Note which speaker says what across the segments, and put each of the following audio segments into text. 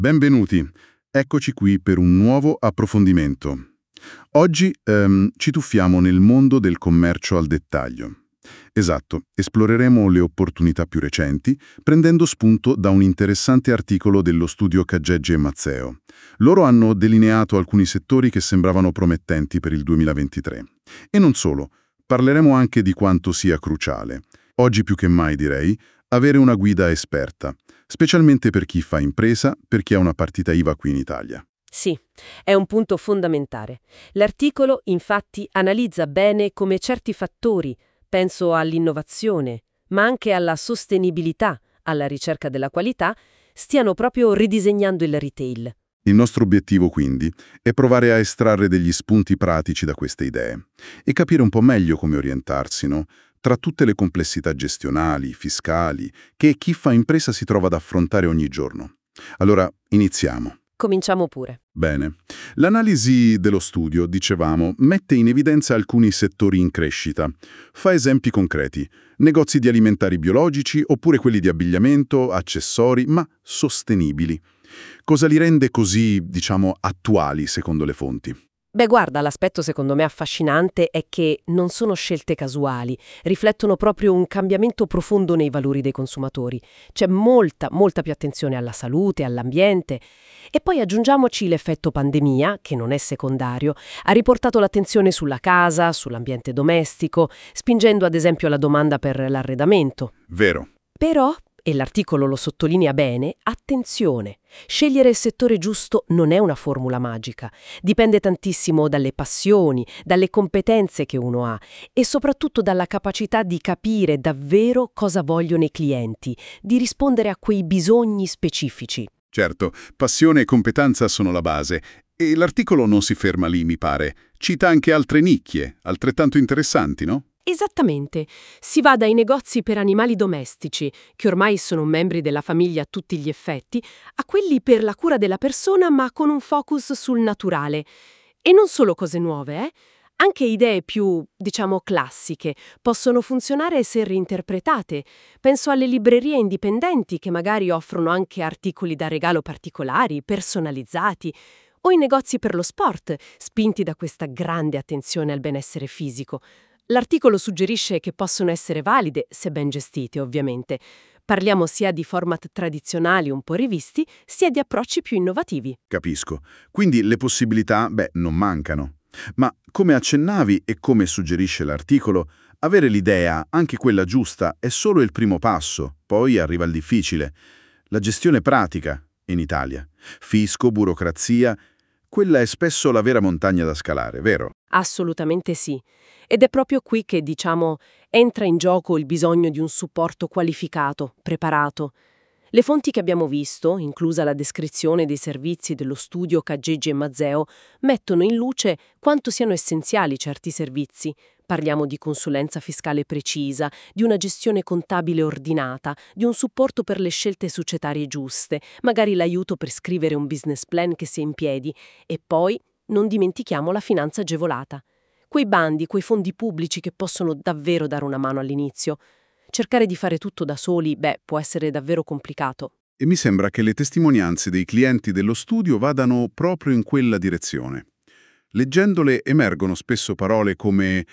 Speaker 1: Benvenuti, eccoci qui per un nuovo approfondimento. Oggi ci tuffiamo nel mondo del commercio al dettaglio. Esatto, esploreremo le opportunità più recenti, prendendo spunto da un interessante articolo dello studio Cageggi e Mazzeo. Loro hanno delineato alcuni settori che sembravano promettenti per il 2023. E non solo, parleremo anche di quanto sia cruciale, oggi più che mai direi, avere una guida esperta, specialmente per chi fa impresa, per chi ha una partita IVA qui in Italia.
Speaker 2: Sì, è un punto fondamentale. L'articolo, infatti, analizza bene come certi fattori, penso all'innovazione, ma anche alla sostenibilità, alla ricerca della qualità, stiano proprio ridisegnando il retail.
Speaker 1: Il nostro obiettivo, quindi, è provare a estrarre degli spunti pratici da queste idee e capire un po' meglio come orientarsi, no? Tra tutte le complessità gestionali, fiscali, che chi fa impresa si trova ad affrontare ogni giorno. Allora, iniziamo.
Speaker 2: Cominciamo pure.
Speaker 1: Bene. L'analisi dello studio, dicevamo, mette in evidenza alcuni settori in crescita. Fa esempi concreti: negozi di alimentari biologici oppure quelli di abbigliamento, accessori, ma sostenibili. Cosa li rende così, diciamo, attuali secondo le fonti?
Speaker 2: Beh, guarda, l'aspetto secondo me affascinante è che non sono scelte casuali, riflettono proprio un cambiamento profondo nei valori dei consumatori. C'è molta più attenzione alla salute, all'ambiente. E poi aggiungiamoci l'effetto pandemia, che non è secondario, ha riportato l'attenzione sulla casa, sull'ambiente domestico, spingendo ad esempio la domanda per l'arredamento.
Speaker 1: Vero.
Speaker 2: Però, e l'articolo lo sottolinea bene, attenzione, scegliere il settore giusto non è una formula magica, dipende tantissimo dalle passioni, dalle competenze che uno ha e soprattutto dalla capacità di capire davvero cosa vogliono i clienti, di rispondere a quei bisogni specifici.
Speaker 1: Certo, passione e competenza sono la base. E l'articolo non si ferma lì, mi pare. Cita anche altre nicchie, altrettanto interessanti, no?
Speaker 2: Esattamente. Si va dai negozi per animali domestici, che ormai sono membri della famiglia a tutti gli effetti, a quelli per la cura della persona ma con un focus sul naturale. E non solo cose nuove, eh? Anche idee più, diciamo, classiche possono funzionare se reinterpretate. Penso alle librerie indipendenti che magari offrono anche articoli da regalo particolari, personalizzati, o i negozi per lo sport, spinti da questa grande attenzione al benessere fisico. L'articolo suggerisce che possono essere valide, se ben gestite ovviamente. Parliamo sia di format tradizionali un po' rivisti, sia di approcci più innovativi.
Speaker 1: Capisco. Quindi le possibilità, non mancano. Ma come accennavi e come suggerisce l'articolo, avere l'idea, anche quella giusta, è solo il primo passo, poi arriva il difficile. La gestione pratica, in Italia. Fisco, burocrazia, quella è spesso la vera montagna da scalare, vero?
Speaker 2: Assolutamente sì. Ed è proprio qui che, diciamo, entra in gioco il bisogno di un supporto qualificato, preparato. Le fonti che abbiamo visto, inclusa la descrizione dei servizi dello studio Cageggi e Mazzeo, mettono in luce quanto siano essenziali certi servizi. Parliamo di consulenza fiscale precisa, di una gestione contabile ordinata, di un supporto per le scelte societarie giuste, magari l'aiuto per scrivere un business plan che sia in piedi, e poi non dimentichiamo la finanza agevolata. Quei bandi, quei fondi pubblici che possono davvero dare una mano all'inizio. Cercare di fare tutto da soli, può essere davvero complicato.
Speaker 1: E mi sembra che le testimonianze dei clienti dello studio vadano proprio in quella direzione. Leggendole emergono spesso parole come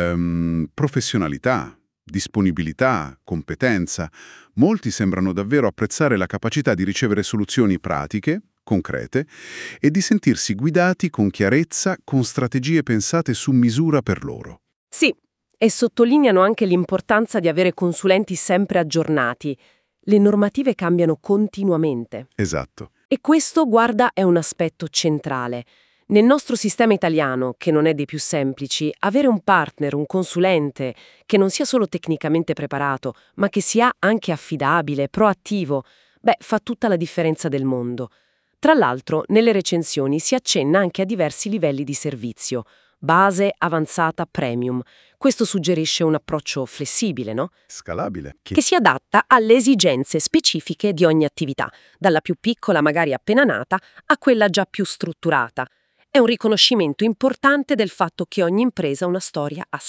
Speaker 1: professionalità, disponibilità, competenza. Molti sembrano davvero apprezzare la capacità di ricevere soluzioni pratiche, concrete, e di sentirsi guidati con chiarezza, con strategie pensate su misura per loro.
Speaker 2: Sì, e sottolineano anche l'importanza di avere consulenti sempre aggiornati. Le normative cambiano continuamente.
Speaker 1: Esatto.
Speaker 2: E questo, guarda, è un aspetto centrale. Nel nostro sistema italiano, che non è dei più semplici, avere un partner, un consulente, che non sia solo tecnicamente preparato, ma che sia anche affidabile, proattivo, fa tutta la differenza del mondo. Tra l'altro, nelle recensioni si accenna anche a diversi livelli di servizio: base, avanzata, premium. Questo suggerisce un approccio flessibile, no?
Speaker 1: Scalabile.
Speaker 2: Che si adatta alle esigenze specifiche di ogni attività, dalla più piccola magari appena nata a quella già più strutturata. È un riconoscimento importante del fatto che ogni impresa ha una storia a sé.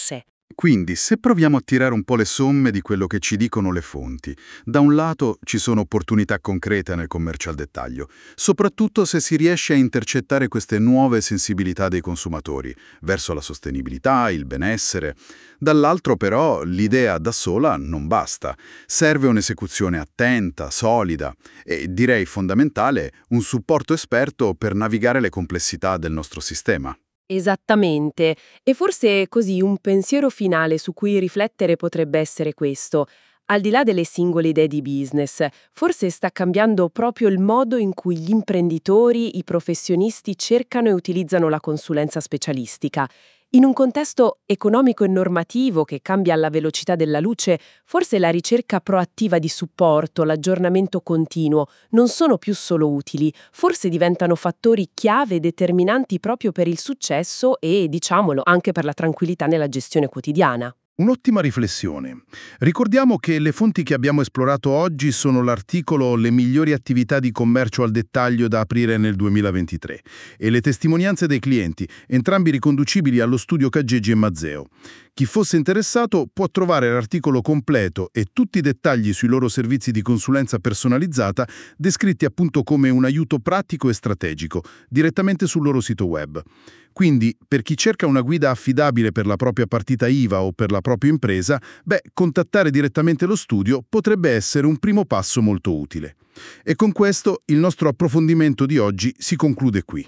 Speaker 1: Quindi, se proviamo a tirare un po' le somme di quello che ci dicono le fonti, da un lato ci sono opportunità concrete nel commercio al dettaglio, soprattutto se si riesce a intercettare queste nuove sensibilità dei consumatori verso la sostenibilità, il benessere. Dall'altro però l'idea da sola non basta, serve un'esecuzione attenta, solida e direi fondamentale un supporto esperto per navigare le complessità del nostro sistema.
Speaker 2: Esattamente, e forse così un pensiero finale su cui riflettere potrebbe essere questo. Al di là delle singole idee di business, forse sta cambiando proprio il modo in cui gli imprenditori, i professionisti cercano e utilizzano la consulenza specialistica. In un contesto economico e normativo che cambia alla velocità della luce, forse la ricerca proattiva di supporto, l'aggiornamento continuo, non sono più solo utili, forse diventano fattori chiave determinanti proprio per il successo e, diciamolo, anche per la tranquillità nella gestione quotidiana.
Speaker 3: Un'ottima riflessione. Ricordiamo che le fonti che abbiamo esplorato oggi sono l'articolo Le migliori attività di commercio al dettaglio da aprire nel 2023 e le testimonianze dei clienti, entrambi riconducibili allo studio Caggeggi e Mazzeo. Chi fosse interessato può trovare l'articolo completo e tutti i dettagli sui loro servizi di consulenza personalizzata descritti appunto come un aiuto pratico e strategico, direttamente sul loro sito web. Quindi, per chi cerca una guida affidabile per la propria partita IVA o per la propria impresa, contattare direttamente lo studio potrebbe essere un primo passo molto utile. E con questo il nostro approfondimento di oggi si conclude qui.